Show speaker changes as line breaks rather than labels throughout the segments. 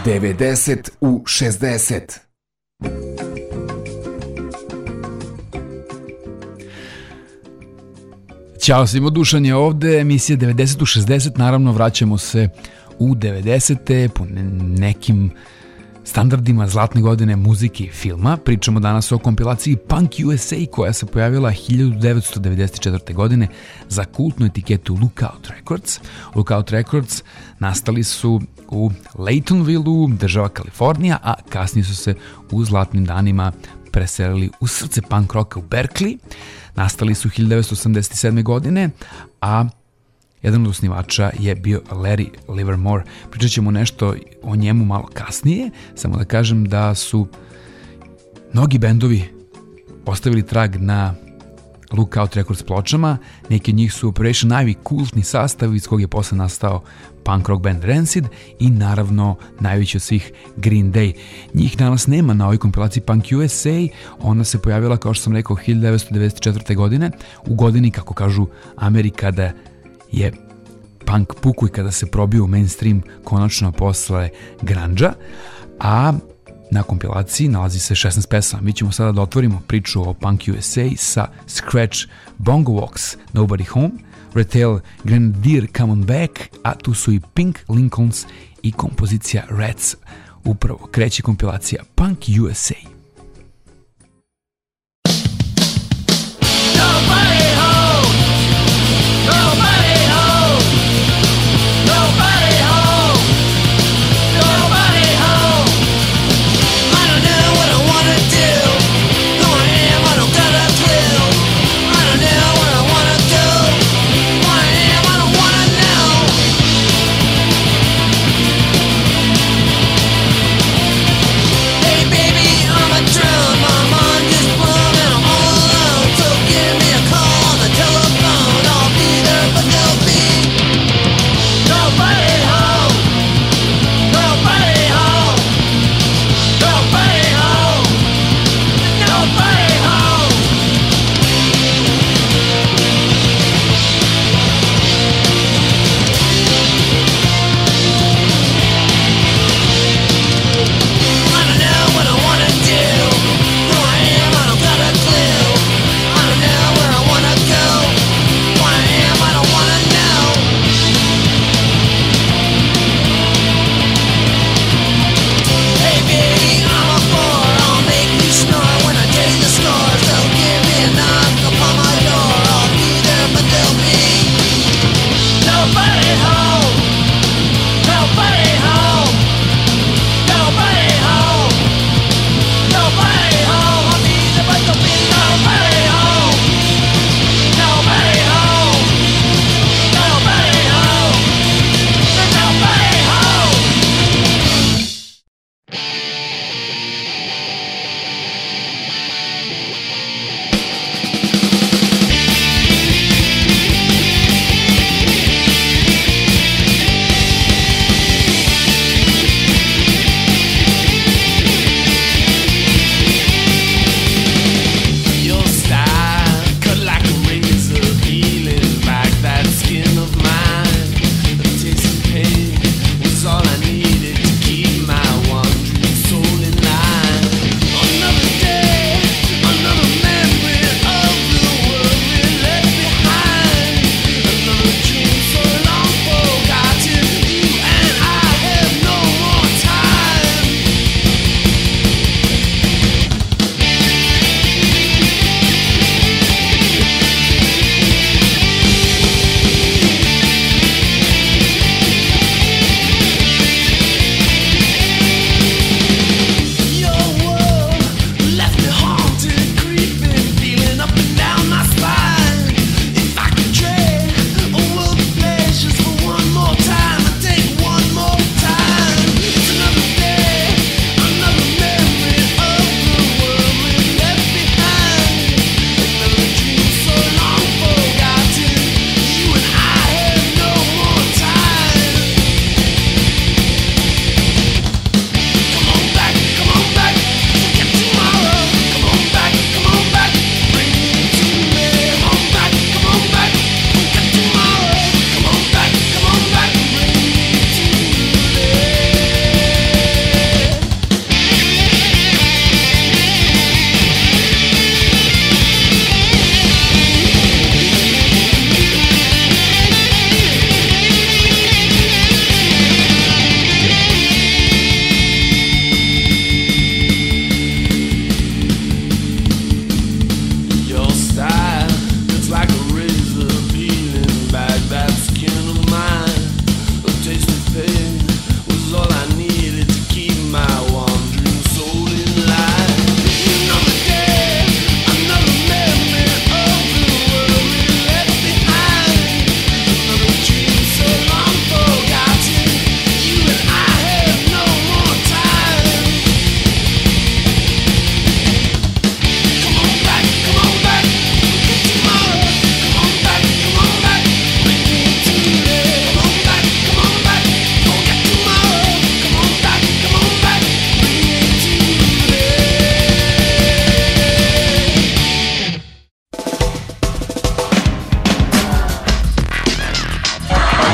90 u 60.
Ćao svima, Dušan je ovde, emisija 90 u 60, naravno vraćamo se u 90. po nekim standardima zlatne godine muzike i filma. Pričamo danas o kompilaciji Punk USA koja se pojavila 1994. godine za kultnu etiketu Lookout Records. Lookout Records nastali su u Laytonville-u, država Kalifornija, a kasnije su se u zlatnim danima preselili u srce punk roka u Berkeley. Nastali su 1987. godine, a jedan od osnivača je bio Larry Livermore. Pričat ćemo nešto o njemu malo kasnije, samo da kažem da su mnogi bendovi ostavili trag na Lookout Records pločama. Neki od njih su Operation Ivy, kultni sastav iz kog je posle nastao punk rock band Rancid i naravno najveći od svih Green Day. Njih danas nema na ovoj kompilaciji Punk USA, ona se pojavila kao što sam rekao 1994. godine, u godini kako kažu Amerika kada je punk puku i kada se probio u mainstream konačno posle grunge-a, a na kompilaciji nalazi se 16 pesama. Mi ćemo sada da otvorimo priču o Punk USA sa Scratch, Bongo Walks, Nobody Home, Retail, Grenadier, Come On Back, a tu su i Pink Lincolns i kompozicija Rats. Upravo kreće kompilacija Punk USA.
Hey baby, I'm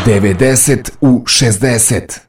90 u 60.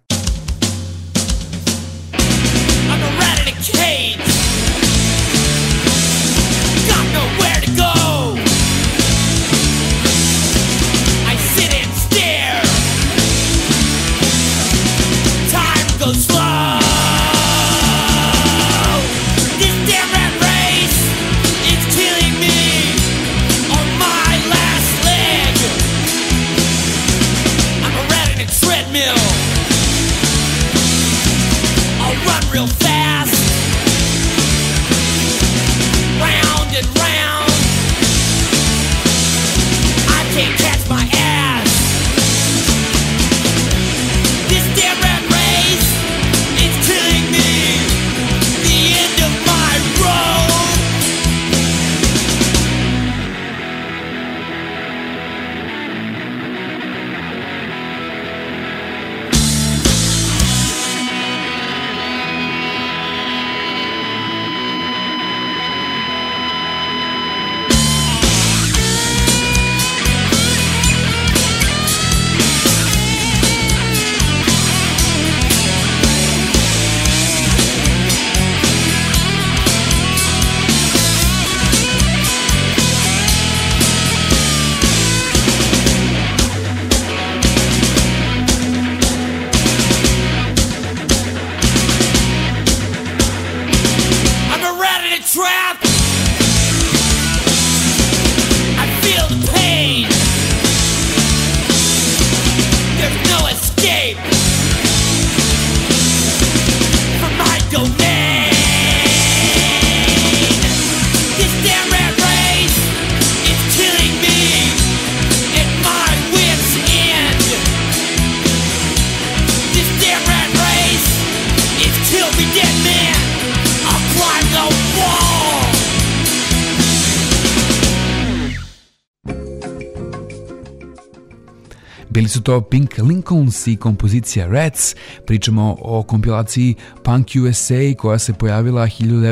Bili su to Pink Lincolns i kompozicija Rats. Pričamo o kompilaciji Punk USA koja se pojavila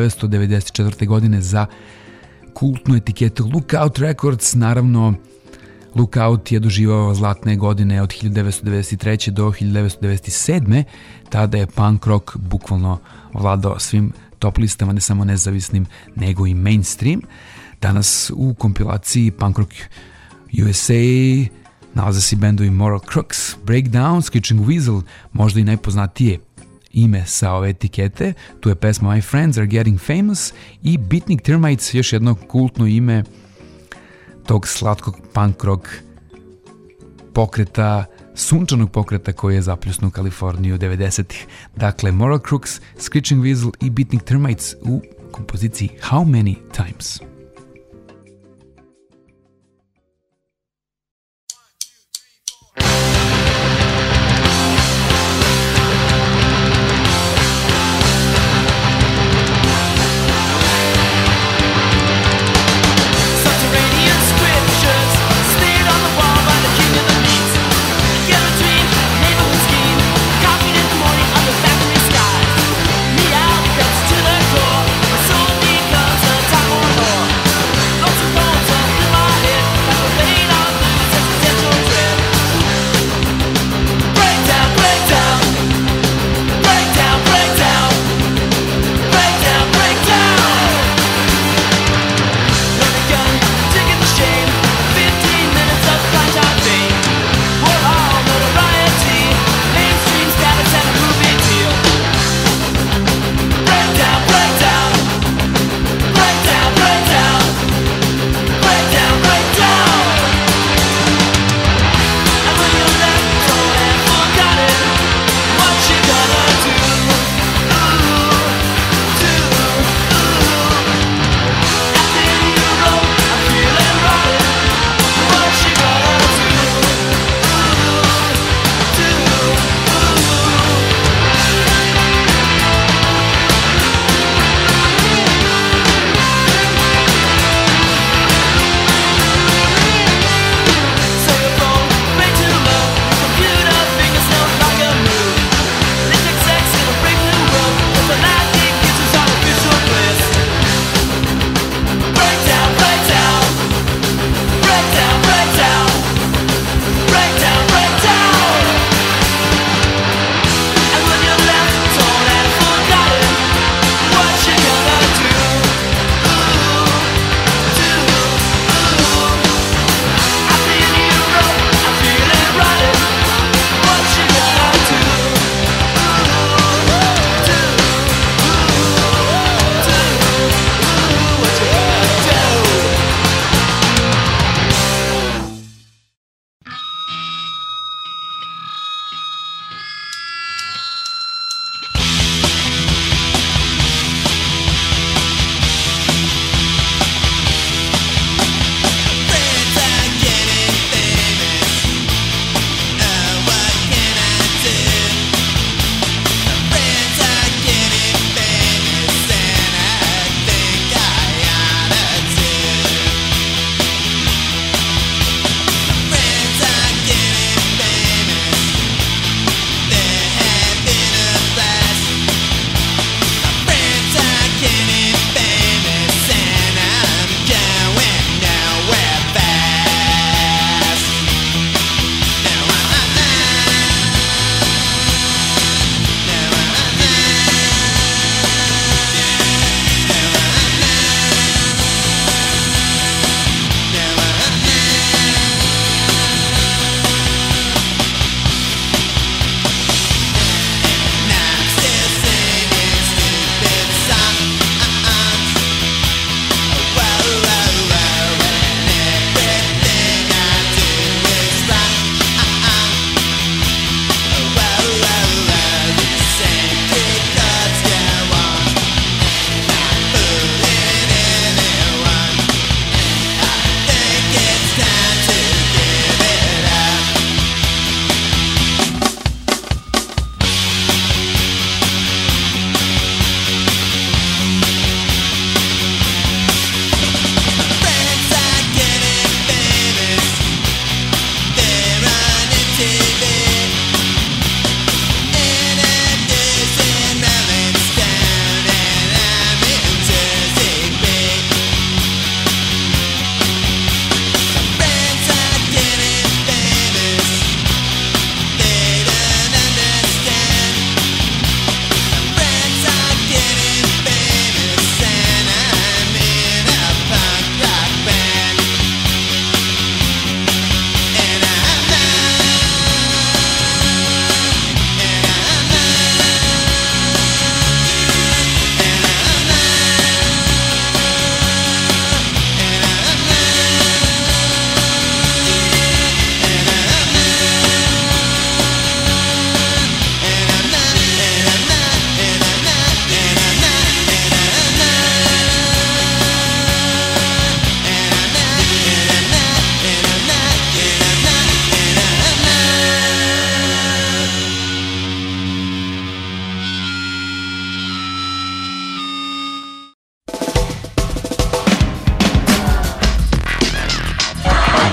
1994. godine za kultnu etiketu Lookout Records. Naravno, Lookout je doživao zlatne godine od 1993. do 1997. Tada je punk rock bukvalno vladao svim top listama, ne samo nezavisnim, nego i mainstream. Danas u kompilaciji Punk Rock USA nalaze se bendovi Moral Crooks, Breakdown, Screeching Weasel, možda i najpoznatije ime sa ove etikete. Tu je pesma My Friends Are Getting Famous i Beatnik Termites, još jedno kultno ime tog slatkog punk rock pokreta, sunčanog pokreta koji je zapljusnuo Kaliforniju 90-ih. Dakle, Moral Crooks, Screeching Weasel i Beatnik Termites u kompoziciji How Many Times.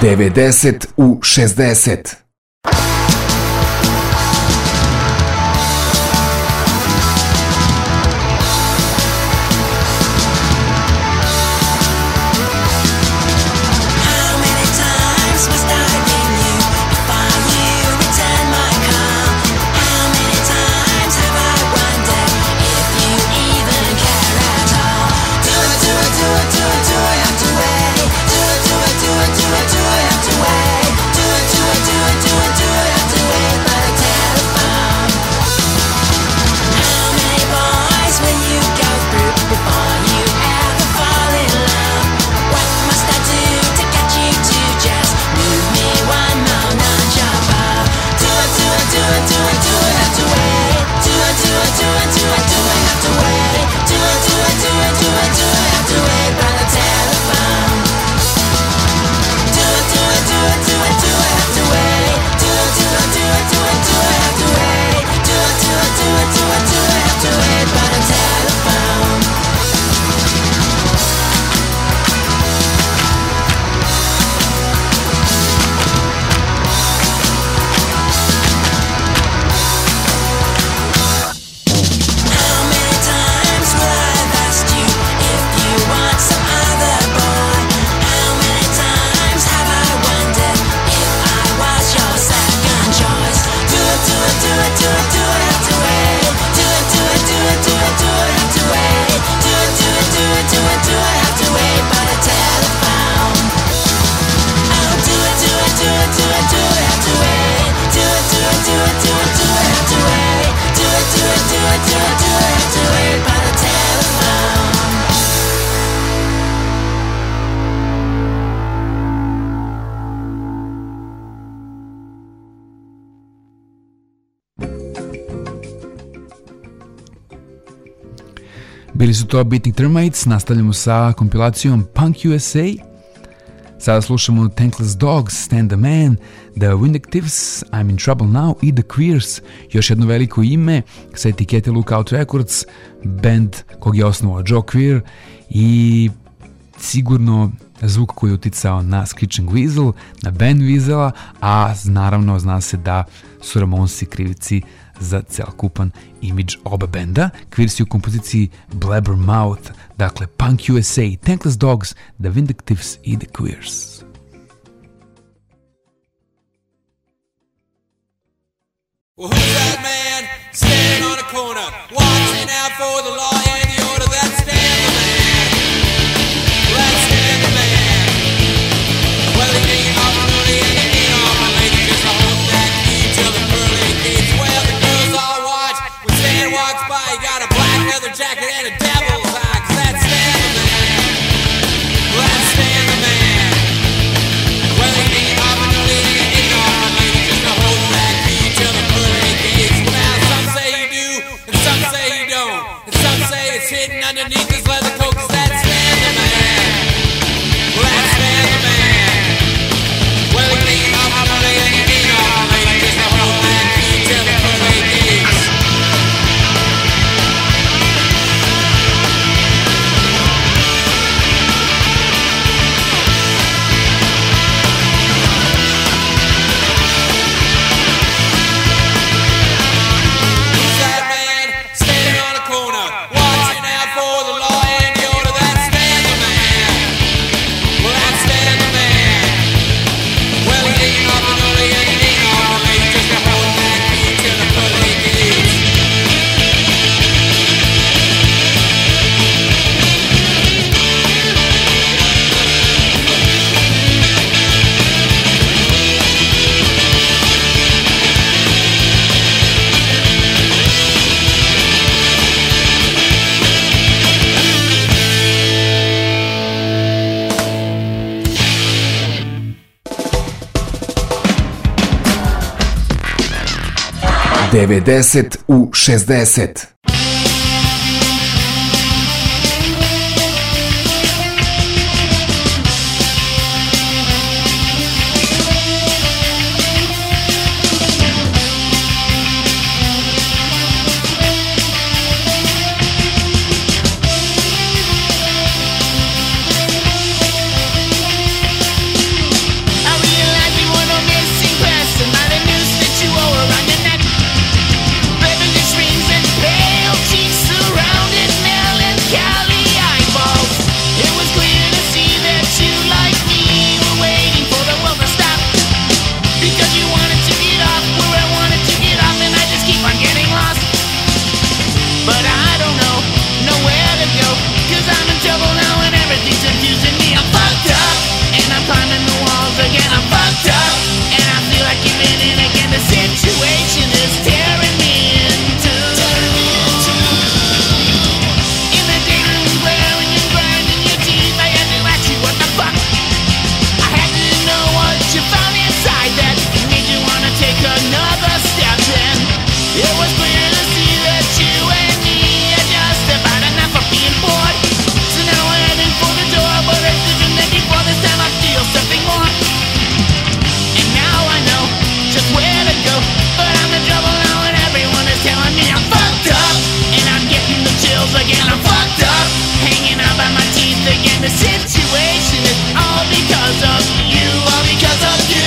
90 u 60.
Bili su to Beating Termites, nastavljamo sa kompilacijom Punk USA. Sada slušamo Thankless Dogs, Stand the Man, The Vindictives, I'm in Trouble Now i The Queers, još jedno veliko ime sa etikete Lookout Records, band kog je osnovao Joe Queer i sigurno zvuk koji je uticao na Screeching Weasel, na band Weasela, a naravno zna se da su Ramonsi krivici za celokupan imidž oba benda. Queers u kompoziciji Blabbermouth, dakle Punk USA, Thankless Dogs, The Vindictives i The Queers.
Well, who's that man standing on a corner, watching out for the law and the order? That's Stan the man. That's Stan the man. Well, he ain't off my money and he ain't off my lady, just I hope that key till the pearly gates. Well, the girls all watch when Stan walks by. He got a black leather jacket and a devil's eye, 'cause that's Stan the man. Well, that's Stan the man. Well, he ain't off my money and he ain't off my lady, just I hope that key till the pearly gates. Well, now some say you do and some say you don't, and some say it's hidden underneath his leather coat, 'cause that's Stan the man. Well, that's Stan the man. Well, he ain't off my money and he ain't off my lady, just I hope that key till the pearly gates. Who's that man standing on a corner, watching out for the law and the order? That's Stan the man. Well, that's Stan the man. Well, he ain't off my money and he ain't off my lady, just to hold that key till the pearly gates.
Devedeset u 60.
I Cause you wanted to get off where I wanted to get off, and I just keep on getting lost. But I don't know nowhere to go, cause I'm in trouble now and everything's confusing me. I'm fucked up, and I'm climbing the walls again. I'm fucked up, and I feel like giving in again. The situation is tearing me in two. In the dayroom glare and you're grinding your teeth, I had to ask you what the fuck. I had to know what you found inside that made you wanna take another step. Then it was clear to see that you and me are just about enough of being bored. So now we're heading for the door, but it's different than before. This time I feel something more. And now I know just where to go, but I'm in trouble now and everyone is telling me I'm fucked up, and I'm getting the chills again. I'm fucked up, hanging out by my teeth again. The situation is all because of you, all because of you.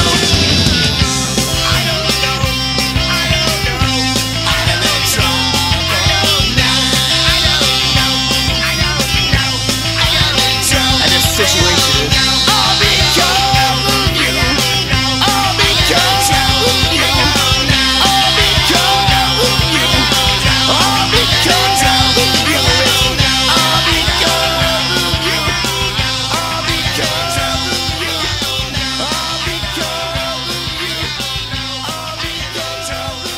I don't know, I don't know, I'm in trouble now. I don't know, I don't know, I'm in trouble. And this situation is all because of you, all because of you, all because of you, all because of you, all because of you, all because of you, all because of you, all because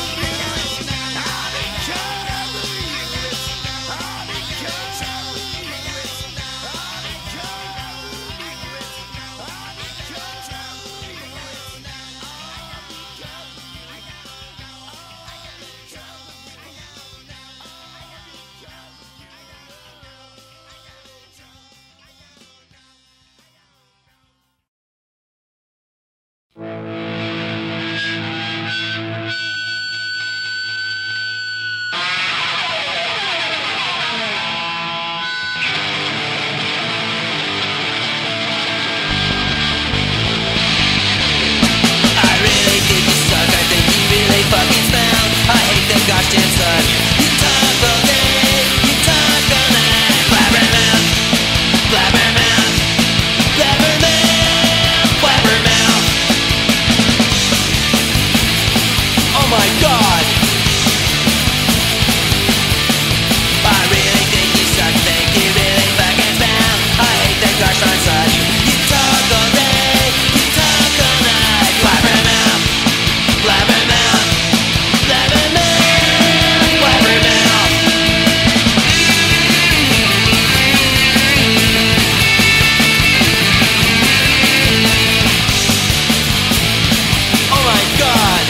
I really think you suck, I think you really fucking smell. I hate that gosh damn sun. You talk all day, you talk all night. Blabbermouth, blabbermouth, blabbermouth, blabbermouth. Oh my god. I really think you suck, think you really fucking smell. I hate that gosh darn sun. You talk all day, you talk all night. Blabbermouth, blabbermouth, blabbermouth, blabbermouth. Oh my god.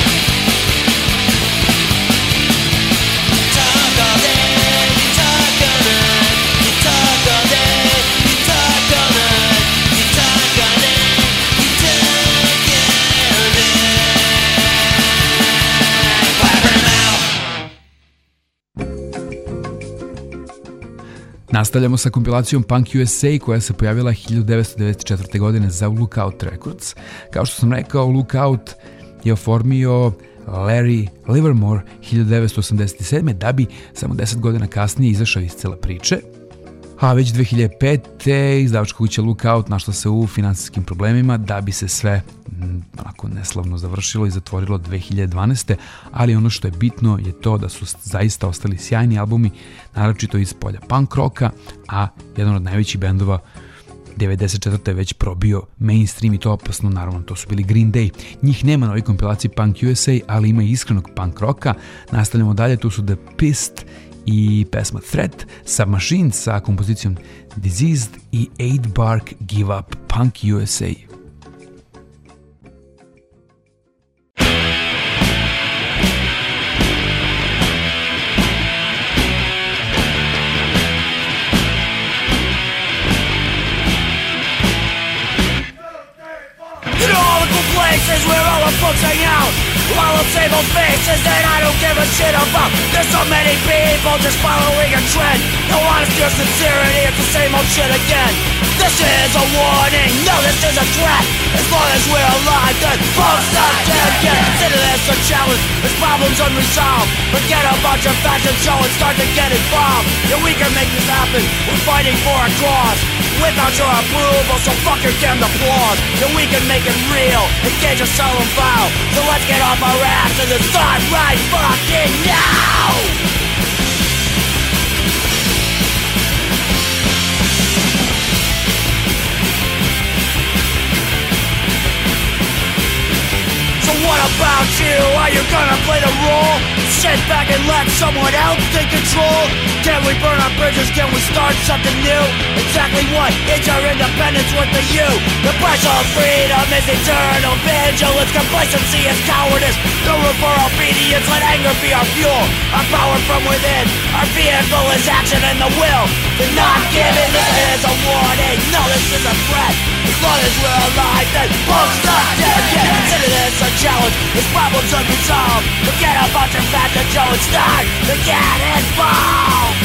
Talk all day, you talk all night. You talk all day, you talk all night. You talk all day, you talk all night. Blabbermouth.
Nastavljamo sa kompilacijom Punk USA koja se pojavila 1994. godine za Lookout Records. Kao što sam rekao, Lookout je oformio Larry Livermore 1987. da bi samo 10 godina kasnije izašao iz cele priče. A već 2005. izdavačka kuća Lookout našla se u finansijskim problemima da bi se sve onako neslavno završilo i zatvorilo 2012. Ali ono što je bitno je to da su zaista ostali sjajni albumi, naročito iz polja punk rocka, a jedan od najvećih bendova 94. je već probio mainstream i to opasno, naravno to su bili Green Day. Njih nema na ovoj kompilaciji Punk USA, ali ima i iskrenog punk rocka. Nastavljamo dalje, tu su The Pissed i pesma Threat, Submachine sa kompozicijom Diseased i 8 Bark Give Up, Punk USA.
You know all the cool places where all the folks hang out. All the same old faces that I don't give a shit about. There's so many people just following a trend. No honesty or sincerity, it's the same old shit again. This is a warning, no this is a threat. As long as we're alive, then folks not dead yet. Consider this a challenge, this problem's unresolved. Forget about your fashion show and start to get involved. Yeah, we can make this happen, we're fighting for our cause. without your approval, so fuck your damned applause. That we can make it real, engage a solemn vow. So let's get off our ass and then start right fucking now. What about you? Are you gonna play the role? Sit back and let someone else take control? Can we burn our bridges? Can we start something new? Exactly what is our independence worth to you? The price of freedom is eternal vigilance. Complacency is cowardice. No room for obedience. Let anger be our fuel. Our power from within. Our vehicle is action and the will to not give in. This is a warning. No, this is a threat. As long as we're alive, then both not dead yet. Consider this a challenge. This problem's unresolved. Forget about your Fat Joe and start to get involved.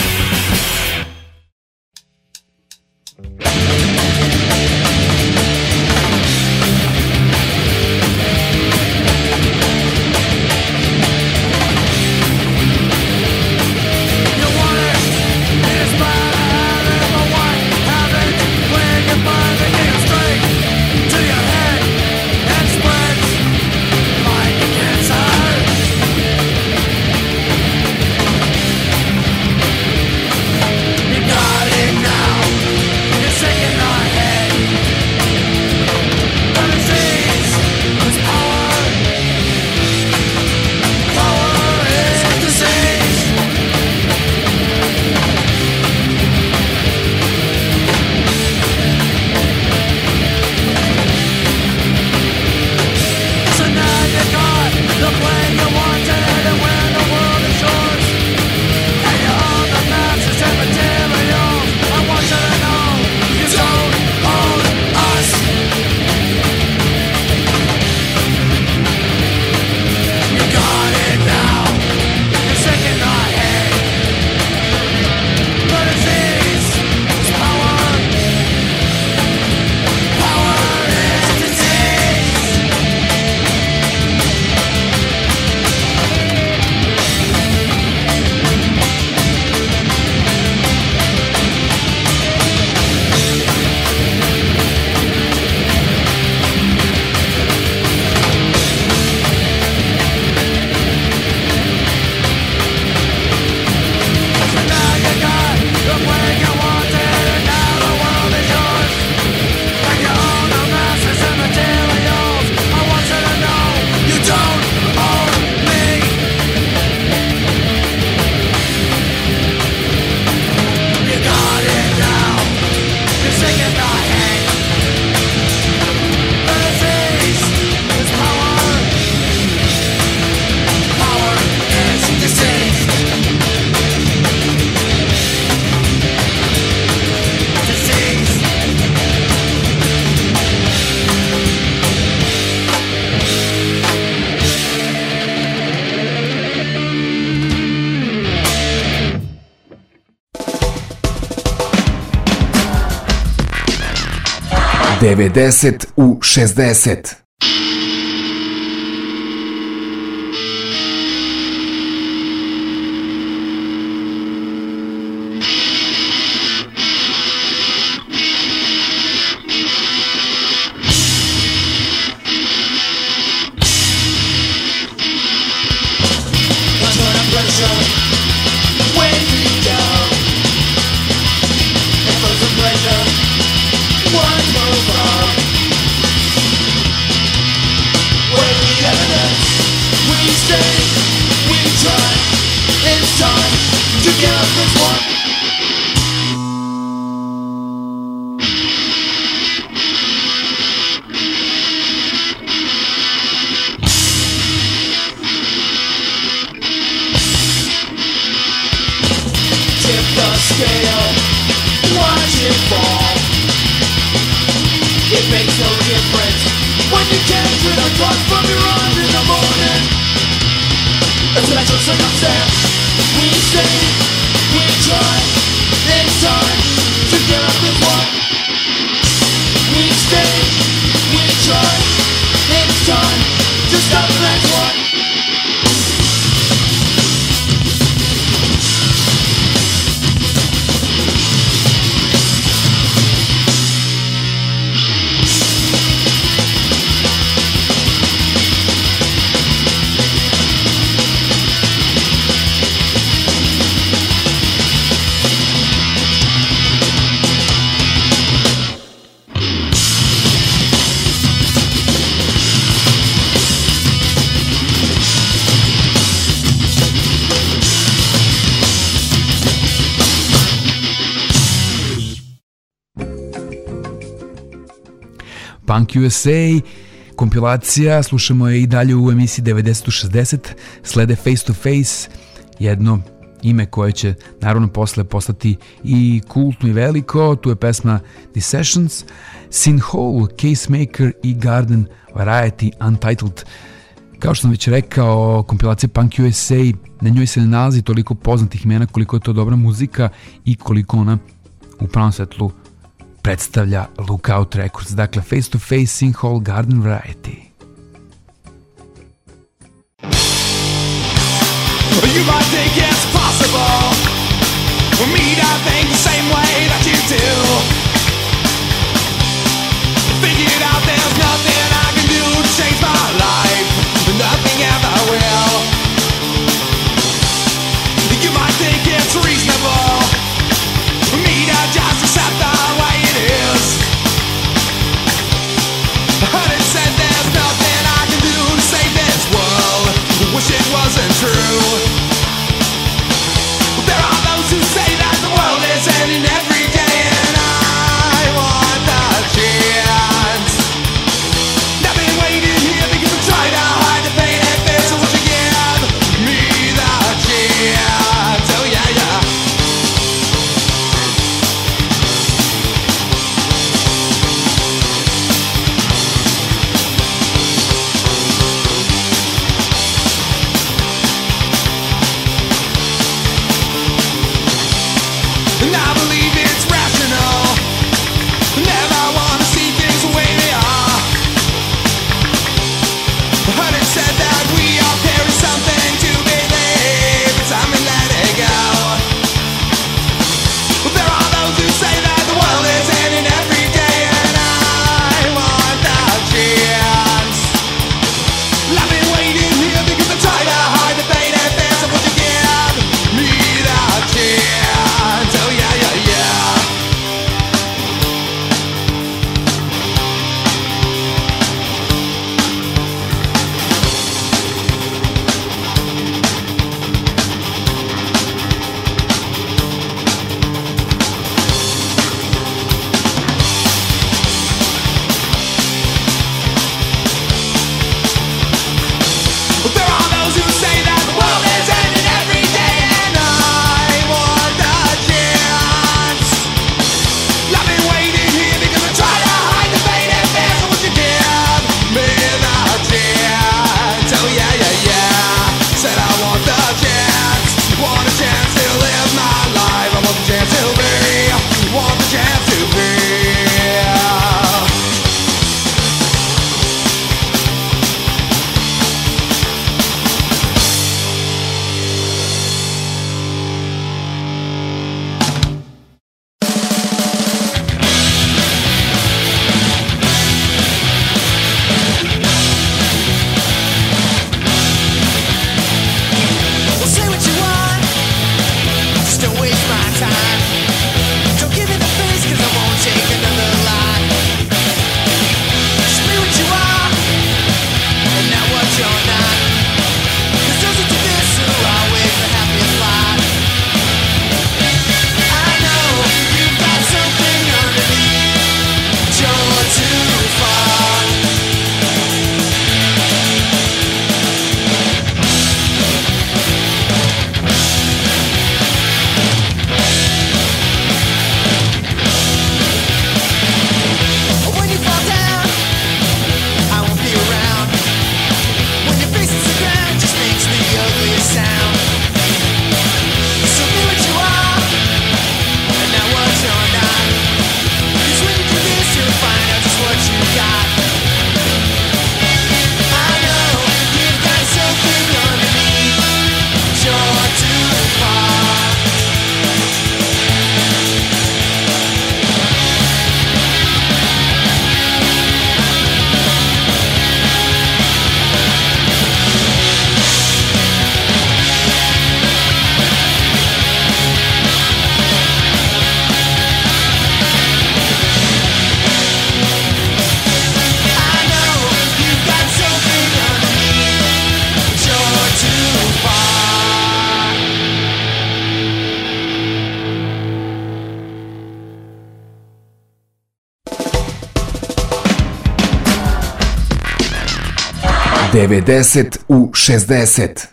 Devedeset u 60.
Punk USA, kompilacija, slušamo je i dalje u emisiji 90-60, slede Face to Face, jedno ime koje će naravno posle postati i kultno i veliko. Tu je pesma The Sessions, Sin Hole, Casemaker i Garden Variety Untitled. Kao što sam već rekao, kompilacija Punk USA, na njoj se ne nalazi toliko poznatih imena koliko je to dobra muzika i koliko ona u pravom svetlu predstavlja Lookout Records. Dakle, Face to Face, Sin Hole, Garden Variety.
You might think it's possible for me to think the same way that you do. Figured out there's nothing I can do to change my life, nothing ever will. You might think it's reasonable for me to just accept the way it is. But instead there's nothing I can do to save this world. Wish it wasn't true. There are those who say that the world is ending every day, and I
90 u 60.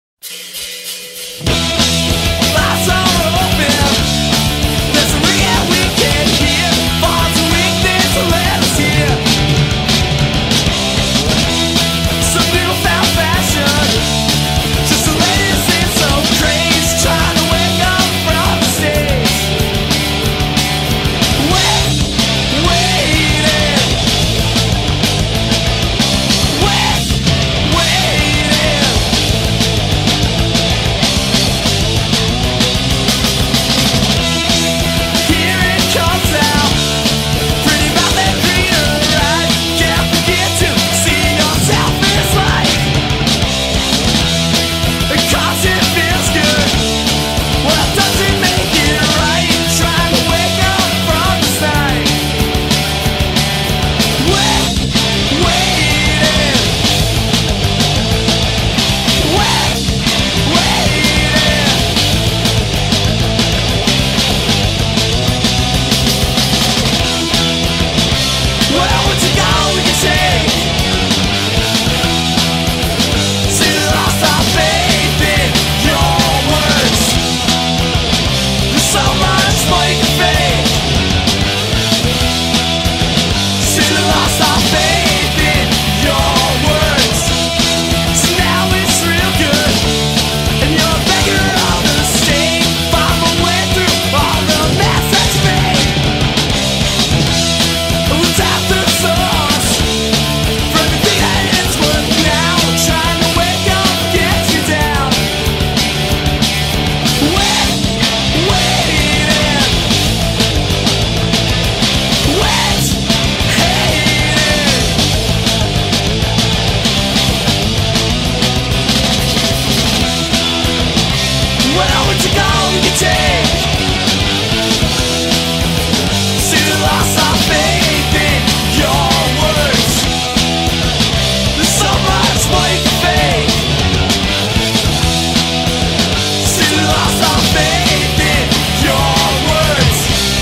Lights are open. There's a ring we can hear. Falls a weakness, so let us hear. Some newfound fashion. Just the latest in some craze. Trying to wake up from the stage. Waiting. Here it comes out. Pretty about that greener ride. Can't forget to see yourself as light. Cause it feels good. Well, does it make it right? Trying to wake up from this night. Waiting. Well, what you got we can take? See, we lost our faith in your words. There's so much more you can fake. See, we lost our faith in your words. So now it's real good, and you're a beggar of the state. Find my way through all the mess that you made. Who's at the source for everything that is worth now? Trying to wake up, get you down. Waiting. Well, what you go you can take. See, we lost our faith in your words. There's so much more you can fake. See, we lost our faith in your words.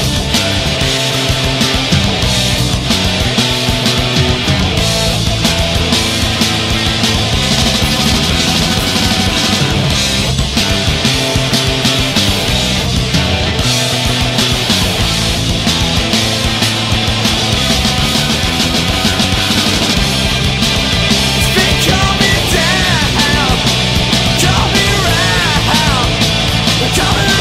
It's been coming down, coming around. It's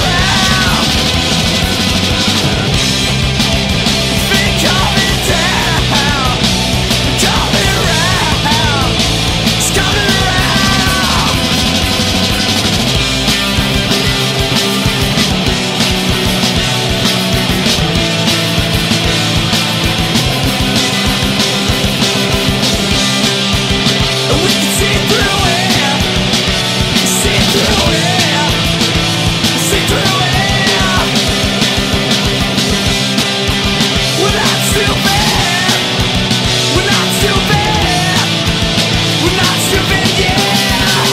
been coming down, coming around. It's coming around. And we can see through it, see through it, see through it. We're not stupid, we're not stupid, we're not stupid, yes.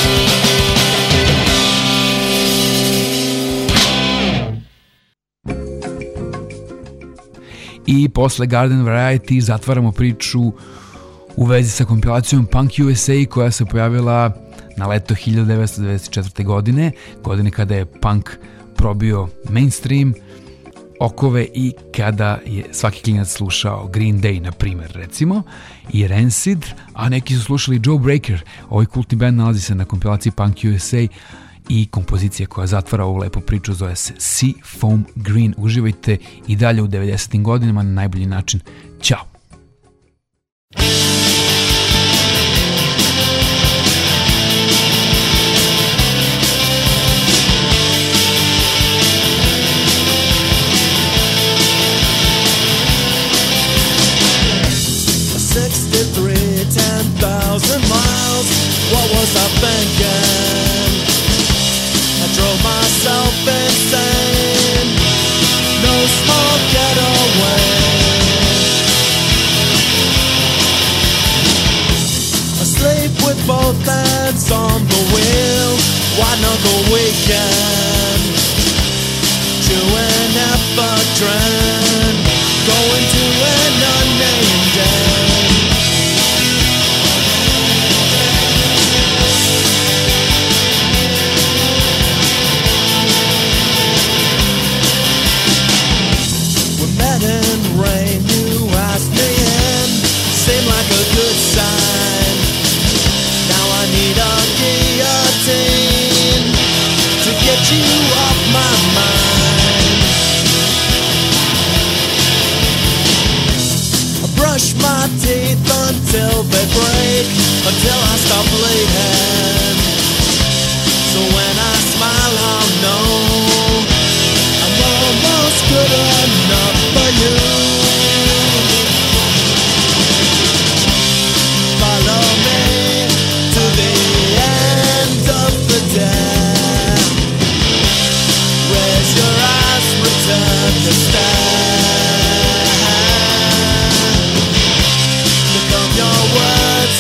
I posle Garden Variety zatvaramo priču u vezi sa kompilacijom Punk USA koja se pojavila na leto 1994. godine kada je punk probio mainstream okove i kada je svaki klinac slušao Green Day, na primjer, recimo, i Rancid, a neki su slušali Joe Breaker. Ovaj kultni band nalazi se na kompilaciji Punk USA i kompozicija koja zatvara ovu lepu priču zove se Sea Foam Green. Uživajte i dalje u 90. godinama na najbolji način. Ćao!
miles. What was I thinking? I drove myself insane. No small getaway. Asleep with both hands on the wheel. White knuckle weekend. Chewing ephedrine. Going to an unnamed end. get you off my mind. I brush my teeth until they break, until I stop bleeding. So when I smile, I'll know I'm almost good enough for you. Follow me to the end of the day. Raise your eyes, return to stand. Become your words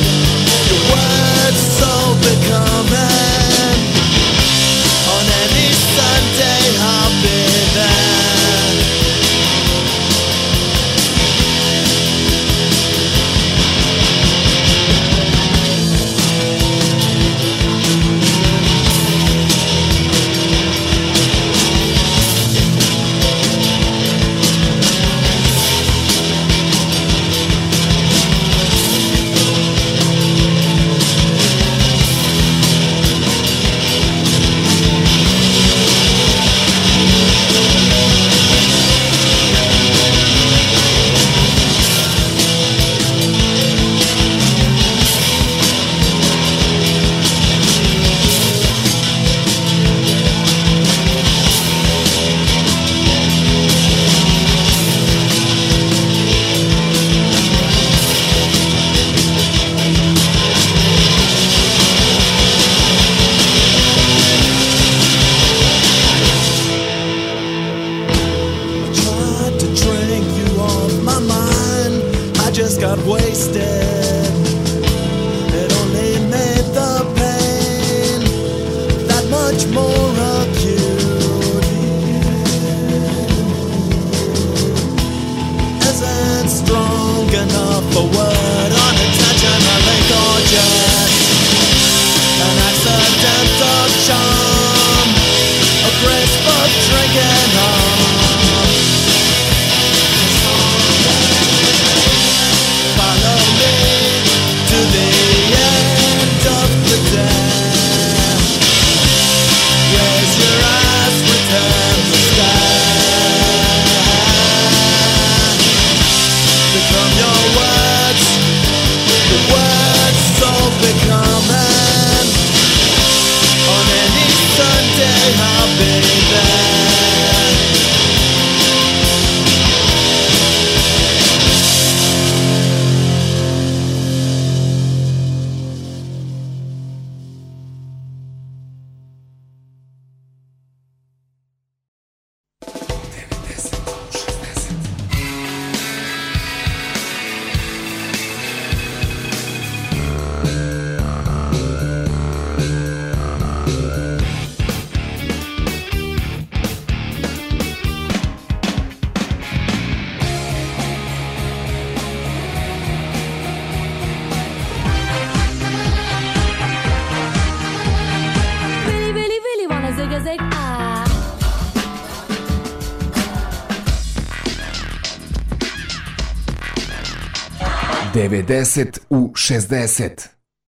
so becoming. On any Sunday I'll be there. Just got wasted. It only made the pain that much more acute. Isn't strong enough for word, unintentionally gorgeous. An accidental charm, a graceful drinking arm. To the end of the day. Raise your eyes, return the sky. Become your words, the words so becoming. On any Sunday I'll be there.
zig, ah.
90 u 60.